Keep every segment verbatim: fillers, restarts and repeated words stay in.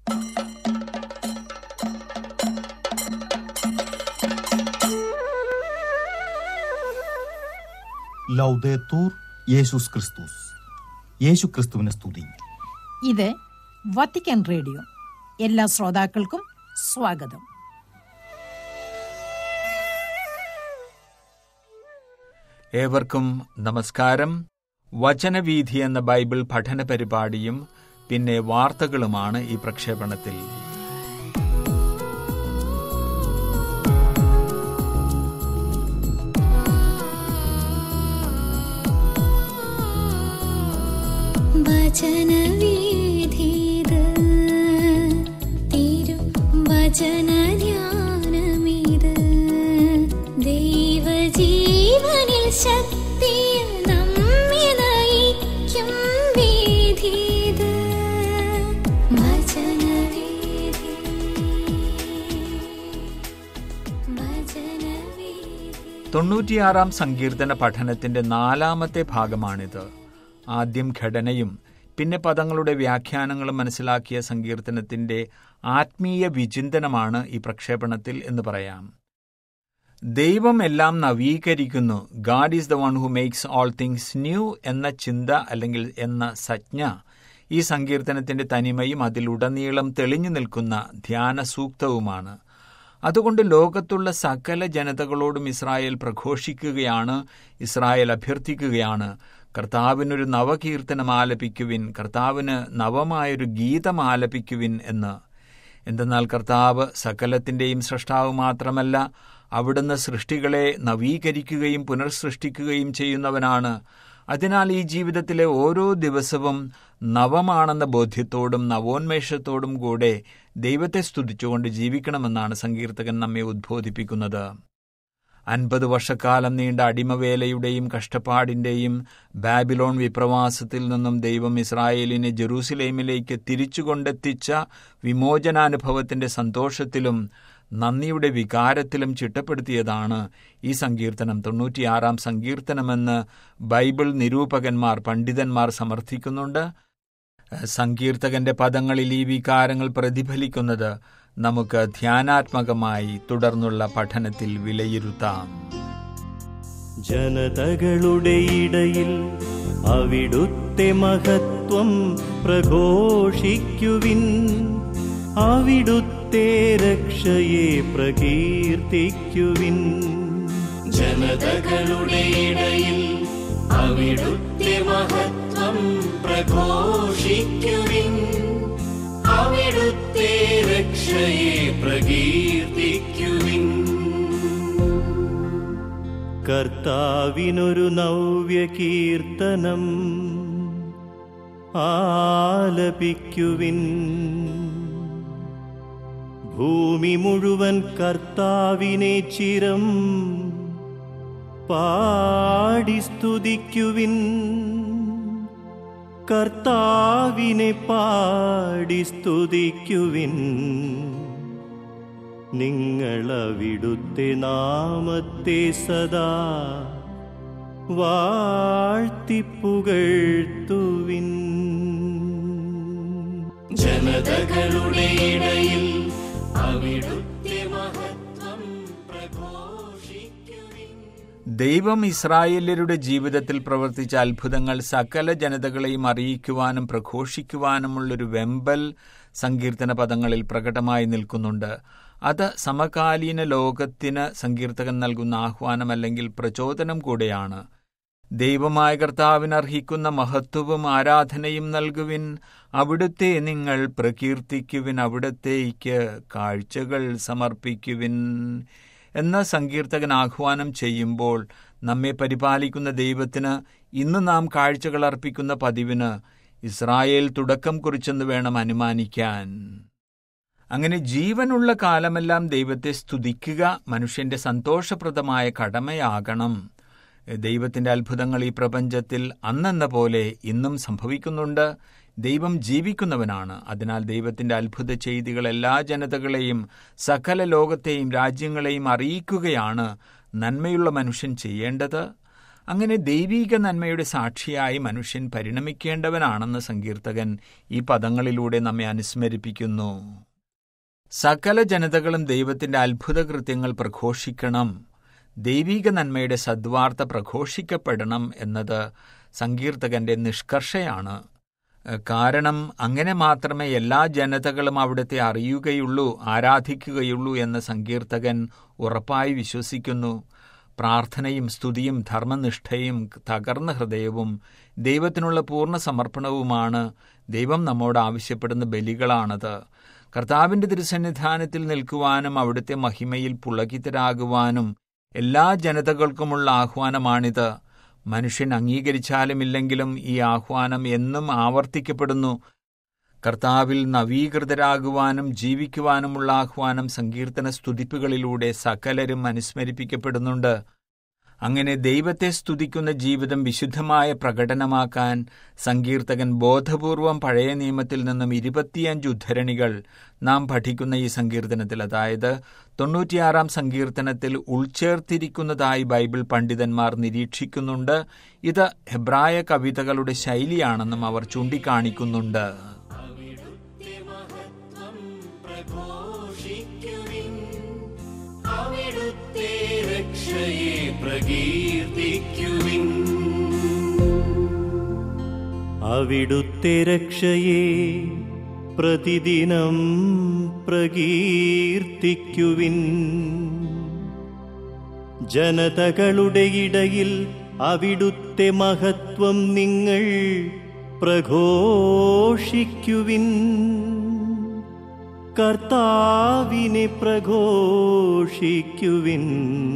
ലൗദേത്തൂർ യേശുസ് ക്രിസ്തുസ്. യേശു ക്രിസ്തുവിനെ സ്തുതി. ഇത് വത്തിക്കാൻ റേഡിയോ. എല്ലാ ശ്രോതാക്കൾക്കും സ്വാഗതം. ഏവർക്കും നമസ്കാരം. വചനവീഥി എന്ന ബൈബിൾ പഠന പരിപാടിയും പിന്നെ വാർത്തകളുമാണ് ഈ പ്രക്ഷേപണത്തിൽ. വചനവീഥിത് തിരു വചനധ്യാനമിത് ദൈവജീവനിൽ ശക്തിയിൽ നമ്മെ നയിക്കും വീഥിത് വചനവീഥി വചനവീഥി. തൊണ്ണൂറ്റിയാറാം സങ്കീർത്തന പഠനത്തിന്റെ നാലാമത്തെ ഭാഗമാണിത്. ആദ്യം ഘടനയും പിന്നെ പദങ്ങളുടെ വ്യാഖ്യാനങ്ങളും മനസ്സിലാക്കിയ സങ്കീർത്തനത്തിന്റെ ആത്മീയ വിചിന്തനമാണ് ഈ പ്രക്ഷേപണത്തിൽ എന്ന് പറയാം. ദൈവം എല്ലാം നവീകരിക്കുന്നു. God is the one who makes all things new എന്ന ചിന്ത അല്ലെങ്കിൽ എന്ന സജ്ഞ ഈ സങ്കീർത്തനത്തിന്റെ തനിമയും അതിലുടനീളം തെളിഞ്ഞു നിൽക്കുന്ന ധ്യാന സൂക്തവുമാണ്. അതുകൊണ്ട് ലോകത്തുള്ള സകല ജനതകളോടും ഇസ്രായേൽ പ്രഘോഷിക്കുകയാണ്, ഇസ്രായേൽ അഭ്യർത്ഥിക്കുകയാണ്, കർത്താവിനൊരു നവകീർത്തനം ആലപിക്കുവിൻ, കർത്താവിന് നവമായൊരു ഗീതം ആലപിക്കുവിൻ എന്ന്. എന്തെന്നാൽ കർത്താവ് സകലത്തിൻ്റെയും സൃഷ്ടാവ് മാത്രമല്ല, അവിടുന്ന് സൃഷ്ടികളെ നവീകരിക്കുകയും പുനർസൃഷ്ടിക്കുകയും ചെയ്യുന്നവനാണ്. അതിനാൽ ഈ ജീവിതത്തിലെ ഓരോ ദിവസവും നവമാണെന്ന ബോധ്യത്തോടും നവോന്മേഷത്തോടും കൂടെ ദൈവത്തെ സ്തുതിച്ചുകൊണ്ട് ജീവിക്കണമെന്നാണ് സങ്കീർത്തകൻ നമ്മെ ഉദ്ബോധിപ്പിക്കുന്നത്. അൻപത് വർഷക്കാലം നീണ്ട അടിമവേലയുടെയും കഷ്ടപ്പാടിൻ്റെയും ബാബിലോൺ വിപ്രവാസത്തിൽ നിന്നും ദൈവം ഇസ്രായേലിനെ ജെറൂസലേമിലേക്ക് തിരിച്ചുകൊണ്ടെത്തിച്ച വിമോചനാനുഭവത്തിൻ്റെ സന്തോഷത്തിലും നന്ദിയുടെ വികാരത്തിലും ചിട്ടപ്പെടുത്തിയതാണ് ഈ സങ്കീർത്തനം. തൊണ്ണൂറ്റിയാറാം സങ്കീർത്തനമെന്ന് ബൈബിൾ നിരൂപകന്മാർ, പണ്ഡിതന്മാർ സമർത്ഥിക്കുന്നുണ്ട്. സങ്കീർത്തകന്റെ പദങ്ങളിൽ ഈ വികാരങ്ങൾ പ്രതിഫലിക്കുന്നത് നമുക്ക് ധ്യാനാത്മകമായി തുടർന്നുള്ള പഠനത്തിൽ വിലയിരുത്താം. ജനതകളുടെ ഇടയിൽ അവിടുത്തെ മഹത്വം പ്രഘോഷിക്കുവിൻ, അവിടുത്തെ രക്ഷയെ പ്രകീർത്തിക്കുവിൻ. ജനതകളുടെ ഇടയിൽ അവിടുത്തെ മഹത്വം പ്രഘോഷിക്കുവിൻ, അവിടുത്തെ രക്ഷയെ പ്രകീർത്തിക്കുവിൻ. കർത്താവിനൊരു നവ്യ കീർത്തനം ആലപിക്കുവിൻ. ഭൂമി മുഴുവൻ കർത്താവിനെ ചിരം പാടി സ്തുതിക്കുവിൻ, കർത്താവിനെ പാടി സ്തുതിക്കുവിൻ. നിങ്ങളവിടുത്തെ നാമത്തെ സദാ വാഴ്ത്തിപ്പുകഴ്ത്തുവിൻ. ജനതകളുടെ ഇടയിൽ അവിടുത്തെ മഹത്വം പ്രഘോഷിക്കുവിൻ. ദൈവം ഇസ്രായേല്യരുടെ ജീവിതത്തിൽ പ്രവർത്തിച്ച അത്ഭുതങ്ങൾ സകല ജനതകളെയും അറിയിക്കുവാനും പ്രഘോഷിക്കുവാനുമുള്ളൊരു വെമ്പൽ സങ്കീർത്തന പദങ്ങളിൽ പ്രകടമായി നിൽക്കുന്നുണ്ട്. അത് സമകാലീന ലോകത്തിന് സങ്കീർത്തകൻ നൽകുന്ന ആഹ്വാനം അല്ലെങ്കിൽ പ്രചോദനം കൂടെയാണ്. ദൈവമായ കർത്താവിന് അർഹിക്കുന്ന മഹത്വവും ആരാധനയും നൽകുവിൻ, അവിടുത്തെ നിങ്ങൾ പ്രകീർത്തിക്കുവിൻ, അവിടുത്തേക്ക് കാഴ്ചകൾ സമർപ്പിക്കുവിൻ എന്ന സങ്കീർത്തകൻ ആഹ്വാനം ചെയ്യുമ്പോൾ നമ്മെ പരിപാലിക്കുന്ന ദൈവത്തിന് ഇന്ന് നാം കാഴ്ചകൾ അർപ്പിക്കുന്ന പതിവിന് ഇസ്രായേൽ തുടക്കം കുറിച്ചെന്ന് വേണം അനുമാനിക്കാൻ. അങ്ങനെ ജീവനുള്ള കാലമെല്ലാം ദൈവത്തെ സ്തുതിക്കുക മനുഷ്യന്റെ സന്തോഷപ്രദമായ കടമയാകണം. ദൈവത്തിന്റെ അത്ഭുതങ്ങൾ ഈ പ്രപഞ്ചത്തിൽ അന്നെന്ന പോലെ ഇന്നും സംഭവിക്കുന്നുണ്ട്. ദൈവം ജീവിക്കുന്നവനാണ്. അതിനാൽ ദൈവത്തിന്റെ അത്ഭുത ചെയ്തികൾ എല്ലാ ജനതകളെയും സകല ലോകത്തെയും രാജ്യങ്ങളെയും അറിയിക്കുകയാണ് നന്മയുള്ള മനുഷ്യൻ ചെയ്യേണ്ടത്. അങ്ങനെ ദൈവീക നന്മയുടെ സാക്ഷിയായി മനുഷ്യൻ പരിണമിക്കേണ്ടവനാണെന്ന് സങ്കീർത്തകൻ ഈ പദങ്ങളിലൂടെ നമ്മെ അനുസ്മരിപ്പിക്കുന്നു. സകല ജനതകളും ദൈവത്തിന്റെ അത്ഭുത കൃത്യങ്ങൾ പ്രഘോഷിക്കണം, ദൈവീക നന്മയുടെ സദ്വാർത്ത പ്രഘോഷിക്കപ്പെടണം എന്നത് സങ്കീർത്തകന്റെ നിഷ്കർഷയാണ്. കാരണം അങ്ങനെ മാത്രമേ എല്ലാ ജനതകളും അവിടുത്തെ അറിയുകയുള്ളൂ, ആരാധിക്കുകയുള്ളൂ എന്ന് സങ്കീർത്തകൻ ഉറപ്പായി വിശ്വസിക്കുന്നു. പ്രാർത്ഥനയും സ്തുതിയും ധർമ്മനിഷ്ഠയും തകർന്ന ഹൃദയവും ദൈവത്തിനുള്ള പൂർണ്ണ സമർപ്പണവുമാണ് ദൈവം നമ്മോട് ആവശ്യപ്പെടുന്ന ബലികളാണത്. കർത്താവിന്റെ തിരുസന്നിധാനത്തിൽ നിൽക്കുവാനും അവിടുത്തെ മഹിമയിൽ പുളകിതരാകുവാനും എല്ലാ ജനതകൾക്കുമുള്ള ആഹ്വാനമാണിത്. മനുഷ്യൻ അംഗീകരിച്ചാലും ഇല്ലെങ്കിലും ഈ ആഹ്വാനം എന്നും ആവർത്തിക്കപ്പെടുന്നു. കർത്താവിൽ നവീകൃതരാകുവാനും ജീവിക്കുവാനുമുള്ള ആഹ്വാനം സങ്കീർത്തന സ്തുതിപ്പുകളിലൂടെ സകലരും അനുസ്മരിപ്പിക്കപ്പെടുന്നുണ്ട്. അങ്ങനെ ദൈവത്തെ സ്തുതിക്കുന്ന ജീവിതം വിശുദ്ധമായ പ്രകടനമാക്കാൻ സങ്കീർത്തകൻ ബോധപൂർവം പഴയ നിയമത്തിൽ നിന്നും ഇരുപത്തിയഞ്ച് ഉദ്ധരണികൾ നാം പഠിക്കുന്ന ഈ സങ്കീർത്തനത്തിൽ, അതായത് തൊണ്ണൂറ്റിയാറാം സങ്കീർത്തനത്തിൽ ഉൾച്ചേർത്തിരിക്കുന്നതായി ബൈബിൾ പണ്ഡിതന്മാർ നിരീക്ഷിക്കുന്നുണ്ട്. ഇത് ഹെബ്രായ കവിതകളുടെ ശൈലിയാണെന്നും അവർ ചൂണ്ടിക്കാണിക്കുന്നുണ്ട്. അവിടുത്തെ രക്ഷയെ പ്രതിദിനം പ്രകീർത്തിക്കുവിൻ. ജനതകളുടെ ഇടയിൽ അവിടുത്തെ മഹത്വം നിങ്ങൾ പ്രഘോഷിക്കുവിൻ. കർത്താവിനെ പ്രഘോഷിക്കുവിൻ.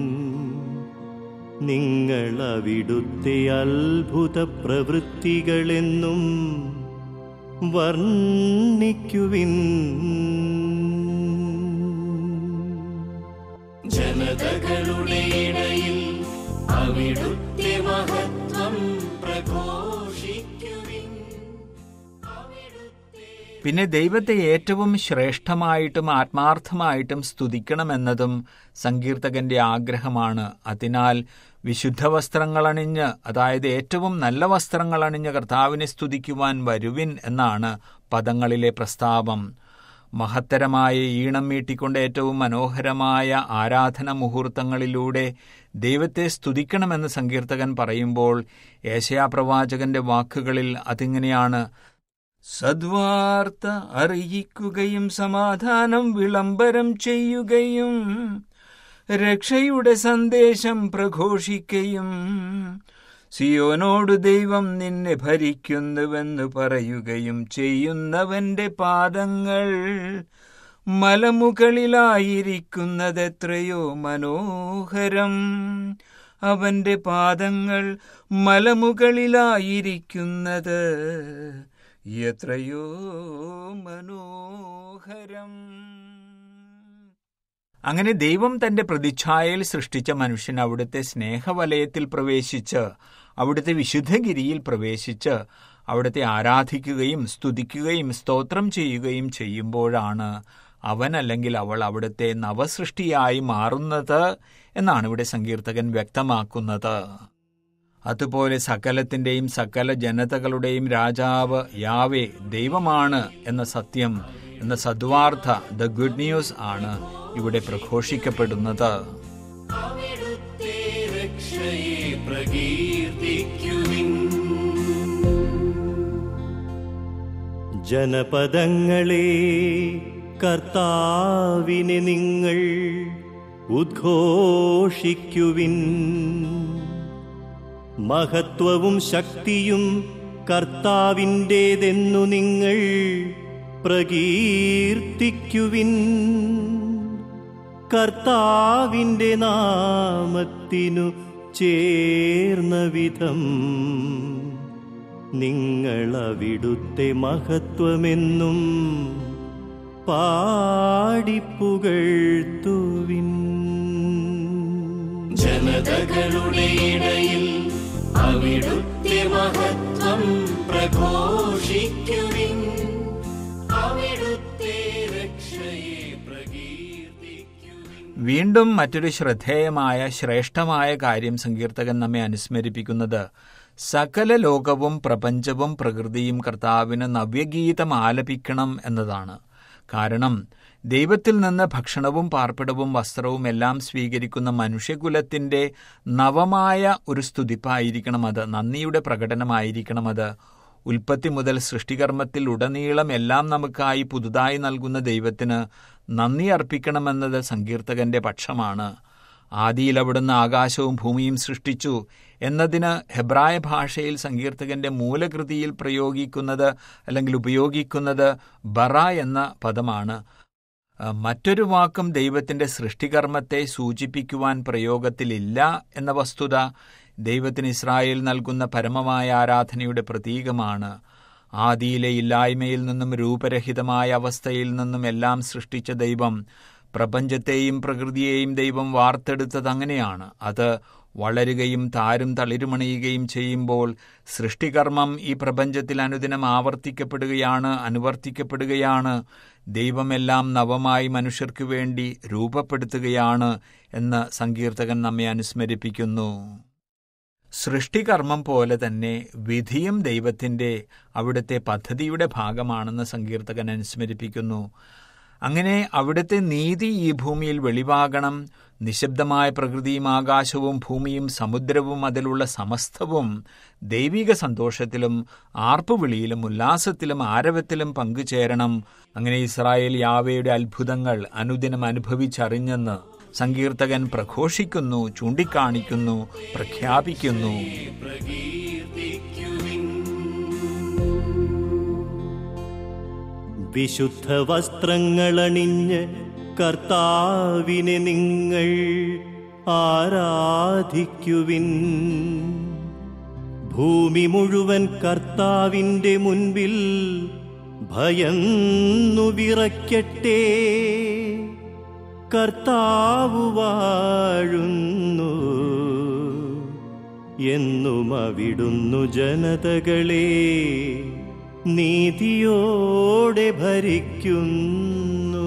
നിങ്ങൾ അവിടുത്തെ അത്ഭുത പ്രവൃത്തികളെന്നും വർണ്ണിക്കുവിൻ. ജനതകളുടെ ഇടയിൽ അവിടുത്തെ മഹത്വം പ്രഘോഷിക്കുവിൻ. പിന്നെ ദൈവത്തെ ഏറ്റവും ശ്രേഷ്ഠമായിട്ടും ആത്മാർത്ഥമായിട്ടും സ്തുതിക്കണമെന്നതും സങ്കീർത്തകന്റെ ആഗ്രഹമാണ്. അതിനാൽ വിശുദ്ധ വസ്ത്രങ്ങളണിഞ്ഞ്, അതായത് ഏറ്റവും നല്ല വസ്ത്രങ്ങളണിഞ്ഞ് കർത്താവിനെ സ്തുതിക്കുവാൻ വരുവിൻ എന്നാണ് പദങ്ങളിലെ പ്രസ്താവം. മഹത്തരമായ ഈണം മീട്ടിക്കൊണ്ട് ഏറ്റവും മനോഹരമായ ആരാധന മുഹൂർത്തങ്ങളിലൂടെ ദൈവത്തെ സ്തുതിക്കണമെന്ന് സങ്കീർത്തകൻ പറയുമ്പോൾ യേശയ്യാപ്രവാചകന്റെ വാക്കുകളിൽ അതിങ്ങനെയാണ്: സദ്വാർത്ത അറിയിക്കുകയും സമാധാനം വിളംബരം ചെയ്യുകയും രക്ഷയുടെ സന്ദേശം പ്രഘോഷിക്കുകയും സിയോനോട് ദൈവം നിന്നെ ഭരിക്കുന്നുവെന്ന് പറയുകയും ചെയ്യുന്നവന്റെ പാദങ്ങൾ മലമുകളിലായിരിക്കുന്നതെത്രയോ മനോഹരം. അവന്റെ പാദങ്ങൾ മലമുകളിലായിരിക്കുന്നത് എത്രയോ മനോഹരം. അങ്ങനെ ദൈവം തന്റെ പ്രതിച്ഛായയിൽ സൃഷ്ടിച്ച മനുഷ്യൻ അവിടുത്തെ സ്നേഹവലയത്തിൽ പ്രവേശിച്ച്, അവിടുത്തെ വിശുദ്ധഗിരിയിൽ പ്രവേശിച്ച് അവിടുത്തെ ആരാധിക്കുകയും സ്തുതിക്കുകയും സ്തോത്രം ചെയ്യുകയും ചെയ്യുമ്പോഴാണ് അവൻ അല്ലെങ്കിൽ അവൾ അവിടുത്തെ നവസൃഷ്ടിയായി മാറുന്നത് എന്നാണ് ഇവിടെ സങ്കീർത്തകൻ വ്യക്തമാക്കുന്നത്. അതുപോലെ സകലത്തിന്റെയും സകല ജനതകളുടെയും രാജാവ് യാവേ ദൈവമാണ് എന്ന സത്യം, എന്ന സദ്വാർത്ത, ദ ഗുഡ് ന്യൂസ് ആണ് ഇവിടെ പ്രഘോഷിക്കപ്പെടുന്നത്. ജനപദങ്ങളെ കർത്താവിനെ നിങ്ങൾ ഉദ്ഘോഷിക്കുവിൻ. മഹത്വവും ശക്തിയും കർത്താവിൻ്റേതെന്നു നിങ്ങൾ പ്രകീർത്തിക്കുവിൻ. കർത്താവിൻ്റെ നാമത്തിനു ചേർന്ന വിധം നിങ്ങൾ അവിടുത്തെ മഹത്വമെന്നും പാടിപ്പുകഴ്ത്തുവിൻ. ജനതകളുടെ ഇടയിൽ അവിടുത്തെ മഹത്വം പ്രഘോഷിക്കുവിൻ. അവിടുത്തെ രക്ഷയെ പ്രകീർത്തിക്കുവിൻ. വീണ്ടും മറ്റൊരു ശ്രദ്ധേയമായ ശ്രേഷ്ഠമായ കാര്യം സങ്കീർത്തകൻ നമ്മെ അനുസ്മരിപ്പിക്കുന്നത് സകല ലോകവും പ്രപഞ്ചവും പ്രകൃതിയും കർത്താവിന് നവ്യഗീതം ആലപിക്കണം എന്നതാണ്. കാരണം ദൈവത്തിൽ നിന്ന് ഭക്ഷണവും പാർപ്പിടവും വസ്ത്രവും എല്ലാം സ്വീകരിക്കുന്ന മനുഷ്യകുലത്തിൻ്റെ നവമായ ഒരു സ്തുതിപ്പായിരിക്കണം അത്, നന്ദിയുടെ പ്രകടനമായിരിക്കണം അത്. ഉൽപ്പത്തി മുതൽ സൃഷ്ടികർമ്മത്തിൽ ഉടനീളം എല്ലാം നമുക്കായി പുതുതായി നൽകുന്ന ദൈവത്തിന് നന്ദി അർപ്പിക്കണമെന്നത് സങ്കീർത്തകന്റെ പക്ഷമാണ്. ആദിയിൽ അവിടുന്ന് ആകാശവും ഭൂമിയും സൃഷ്ടിച്ചു എന്നതിന് ഹെബ്രായ ഭാഷയിൽ സങ്കീർത്തകന്റെ മൂലകൃതിയിൽ പ്രയോഗിക്കുന്നത് അല്ലെങ്കിൽ ഉപയോഗിക്കുന്നത് ബറ എന്ന പദമാണ്. മറ്റൊരു വാക്കും ദൈവത്തിന്റെ സൃഷ്ടികർമ്മത്തെ സൂചിപ്പിക്കുവാൻ പ്രയോഗത്തിലില്ല എന്ന വസ്തുത ദൈവത്തിന് ഇസ്രായേൽ നൽകുന്ന പരമമായ ആരാധനയുടെ പ്രതീകമാണ്. ആദിയിലെ ഇല്ലായ്മയിൽ നിന്നും രൂപരഹിതമായ അവസ്ഥയിൽ നിന്നും എല്ലാം സൃഷ്ടിച്ച ദൈവം പ്രപഞ്ചത്തെയും പ്രകൃതിയെയും ദൈവം വാർത്തെടുത്തതങ്ങനെയാണ്. അത് വളരുകയും താരും തളിരുമണിയുകയും ചെയ്യുമ്പോൾ സൃഷ്ടികർമ്മം ഈ പ്രപഞ്ചത്തിൽ അനുദിനം ആവർത്തിക്കപ്പെടുകയാണ്, അനുവർത്തിക്കപ്പെടുകയാണ്. ദൈവമെല്ലാം നവമായി മനുഷ്യർക്കു വേണ്ടി രൂപപ്പെടുത്തുകയാണ് എന്ന് സങ്കീർത്തകൻ നമ്മെ അനുസ്മരിപ്പിക്കുന്നു. സൃഷ്ടികർമ്മം പോലെ തന്നെ വിധിയും ദൈവത്തിൻ്റെ അവിടുത്തെ പദ്ധതിയുടെ ഭാഗമാണെന്ന് സങ്കീർത്തകൻ അനുസ്മരിപ്പിക്കുന്നു. അങ്ങനെ അവിടുത്തെ നീതി ഈ ഭൂമിയിൽ വെളിവാകണം. നിശബ്ദമായ പ്രകൃതിയും ആകാശവും ഭൂമിയും സമുദ്രവും അതിലുള്ള സമസ്തവും ദൈവിക സന്തോഷത്തിലും ആർപ്പുവിളിയിലും ഉല്ലാസത്തിലും ആരവത്തിലും പങ്കുചേരണം. അങ്ങനെ ഇസ്രായേൽ യാവയുടെ അത്ഭുതങ്ങൾ അനുദിനം അനുഭവിച്ചറിഞ്ഞെന്ന് സങ്കീർത്തകൻ പ്രഘോഷിക്കുന്നു, ചൂണ്ടിക്കാണിക്കുന്നു, പ്രഖ്യാപിക്കുന്നു. വിശുദ്ധ വസ്ത്രങ്ങളണിഞ്ഞ് കർത്താവിനെ നിങ്ങൾ ആരാധിക്കുവിൻ. ഭൂമി മുഴുവൻ കർത്താവിൻ്റെ മുൻപിൽ ഭയന്നു വിറയ്ക്കട്ടെ. കർത്താവ് വാഴുന്നു, എന്നും അവിടുന്നു ജനതകളെ നീതിയോടെ ഭരിക്കുന്നു.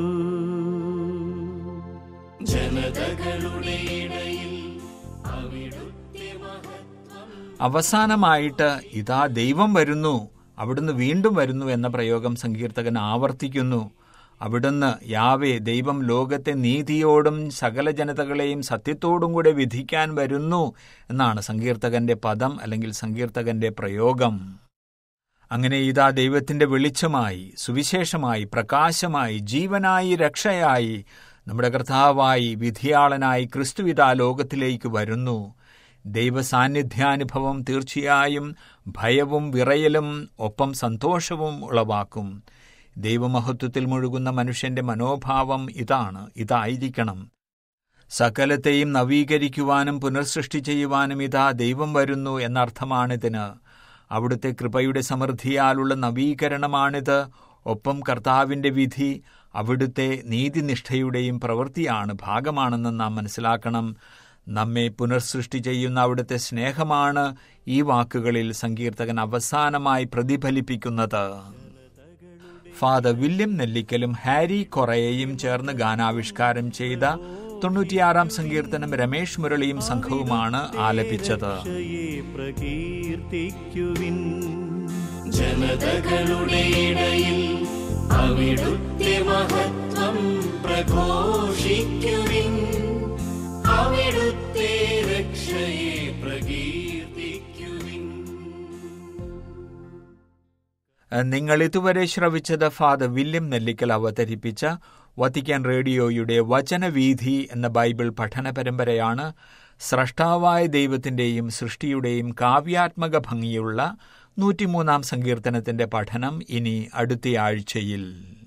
ജനതകളുടെ ഇടയിൽ അവിടുത്തെ മഹത്വം. അവസാനമായിട്ട് ഇതാ ദൈവം വരുന്നു, അവിടുന്ന് വീണ്ടും വരുന്നു എന്ന പ്രയോഗം സങ്കീർത്തകൻ ആവർത്തിക്കുന്നു. അവിടുന്ന് യാവേ ദൈവം ലോകത്തെ നീതിയോടും സകല ജനതകളെയും സത്യത്തോടും കൂടെ വിധിക്കാൻ വരുന്നു എന്നാണ് സങ്കീർത്തകന്റെ പദം അല്ലെങ്കിൽ സങ്കീർത്തകന്റെ പ്രയോഗം. അങ്ങനെ ഇതാ ദൈവത്തിന്റെ വെളിച്ചമായി, സുവിശേഷമായി, പ്രകാശമായി, ജീവനായി, രക്ഷയായി, നമ്മുടെ കർത്താവായി, വിധിയാളനായി ക്രിസ്തുവിതാ ലോകത്തിലേക്ക് വരുന്നു. ദൈവസാന്നിധ്യാനുഭവം തീർച്ചയായും ഭയവും വിറയലും ഒപ്പം സന്തോഷവും ഉളവാക്കും. ദൈവമഹത്വത്തിൽ മുഴുകുന്ന മനുഷ്യന്റെ മനോഭാവം ഇതാണ്, ഇതായിരിക്കണം. സകലത്തെയും നവീകരിക്കുവാനും പുനർസൃഷ്ടി ചെയ്യുവാനും ഇതാ ദൈവം വരുന്നു എന്നർത്ഥമാണിതിന്. അവിടുത്തെ കൃപയുടെ സമൃദ്ധിയാലുള്ള നവീകരണമാണിത്. ഒപ്പം കർത്താവിൻ്റെ വിധി അവിടുത്തെ നീതിനിഷ്ഠയുടെയും പ്രവൃത്തിയാണ്, ഭാഗമാണെന്ന് നാം മനസ്സിലാക്കണം. നമ്മെ പുനർസൃഷ്ടി ചെയ്യുന്ന അവിടുത്തെ സ്നേഹമാണ് ഈ വാക്കുകളിൽ സങ്കീർത്തകൻ അവസാനമായി പ്രതിഫലിപ്പിക്കുന്നത്. ഫാദർ വില്യം നെല്ലിക്കലും ഹാരി കൊറയയും ചേർന്ന് ഗാനാവിഷ്കാരം ചെയ്ത തൊണ്ണൂറ്റിയാറാം സങ്കീർത്തനം രമേഷ് മുരളിയും സംഘവുമാണ് ആലപിച്ചത്. പ്രകീർത്തിക്കുവിൻ. ജനതകളുടെ ഇടയിൽ അവിടുത്തെ മഹത്വം പ്രഘോഷിക്കുവിൻ. അവിടുത്തെ രക്ഷയെ പ്രകീർത്തിക്കുവിൻ. നിങ്ങൾ ഇതുവരെ ശ്രവിച്ചത് ഫാദർ വില്യം നെല്ലിക്കൽ അവതരിപ്പിച്ച വത്തിക്കാൻ റേഡിയോയുടെ വചനവീഥി എന്ന ബൈബിൾ പഠന പരമ്പരയാണ്. സ്രഷ്ടാവായ ദൈവത്തിൻ്റെയും സൃഷ്ടിയുടെയും കാവ്യാത്മക ഭംഗിയുള്ള നൂറ്റിമൂന്നാം സങ്കീർത്തനത്തിന്റെ പഠനം ഇനി അടുത്തയാഴ്ചയിൽ.